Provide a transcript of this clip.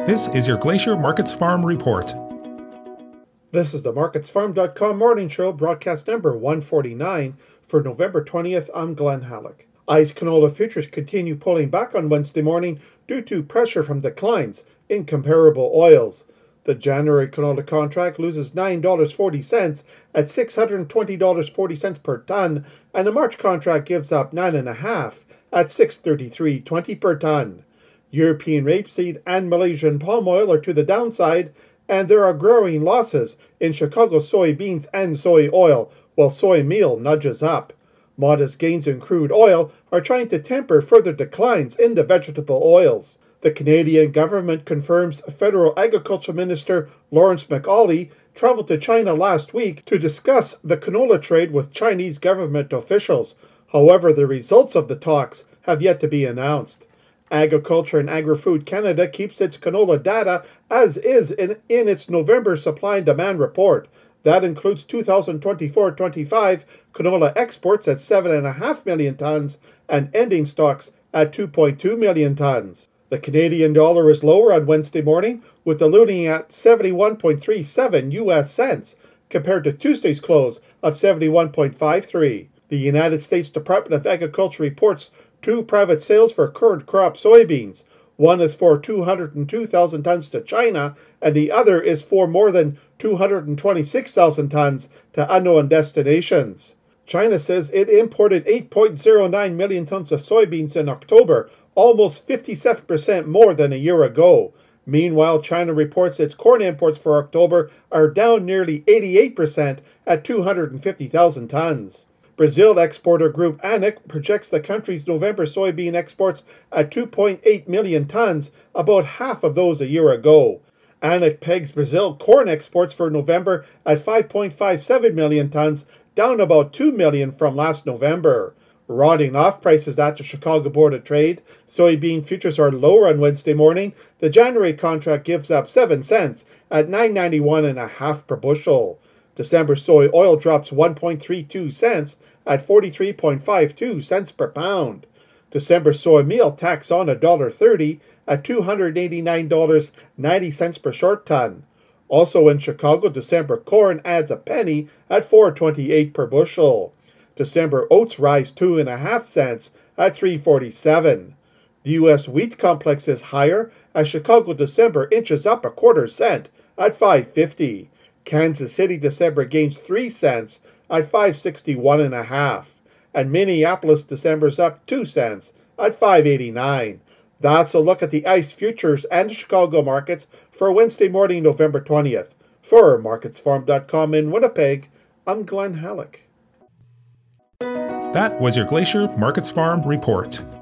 This is your Glacier Markets Farm Report. This is the MarketsFarm.com morning show, broadcast number 149 for November 20th. I'm Glenn Halleck. ICE canola futures continue pulling back on Wednesday morning due to pressure from declines in comparable oils. The January canola contract loses $9.40 at $620.40 per ton, and the March contract gives up $9.50 at $633.20 per ton. European rapeseed and Malaysian palm oil are to the downside, and there are growing losses in Chicago soybeans and soy oil, while soy meal nudges up. Modest gains in crude oil are trying to temper further declines in the vegetable oils. The Canadian government confirms Federal Agriculture Minister Lawrence MacAulay traveled to China last week to discuss the canola trade with Chinese government officials. However, the results of the talks have yet to be announced. Agriculture and Agri-Food Canada keeps its canola data as is in its November supply and demand report. That includes 2024-25 canola exports at 7.5 million tons and ending stocks at 2.2 million tons. The Canadian dollar is lower on Wednesday morning, with the loonie at 71.37 US cents compared to Tuesday's close of 71.53. The United States Department of Agriculture reports two private sales for current crop soybeans. One is for 202,000 tons to China, and the other is for more than 226,000 tons to unknown destinations. China says it imported 8.09 million tons of soybeans in October, almost 57% more than a year ago. Meanwhile, China reports its corn imports for October are down nearly 88% at 250,000 tons. Brazil exporter group ANIC projects the country's November soybean exports at 2.8 million tons, about half of those a year ago. ANIC pegs Brazil corn exports for November at 5.57 million tons, down about 2 million from last November. Rotting off prices at the Chicago Board of Trade. Soybean futures are lower on Wednesday morning. The January contract gives up 7 cents at $9.91.5 per bushel. December soy oil drops 1.32 cents at 43.52 cents per pound. December soy meal tacks on $1.30 at $289.90 per short ton. Also in Chicago, December corn adds a penny at $4.28 per bushel. December oats rise 2.5 cents at $3.47. The U.S. wheat complex is higher as Chicago December inches up a quarter cent at $5.50. Kansas City December gains 3 cents at $5.61.5, and Minneapolis December's up 2 cents at $5.89. That's a look at the ICE futures and Chicago markets for Wednesday morning, November 20th. For MarketsFarm.com in Winnipeg, I'm Glenn Halleck. That was your Glacier Markets Farm Report.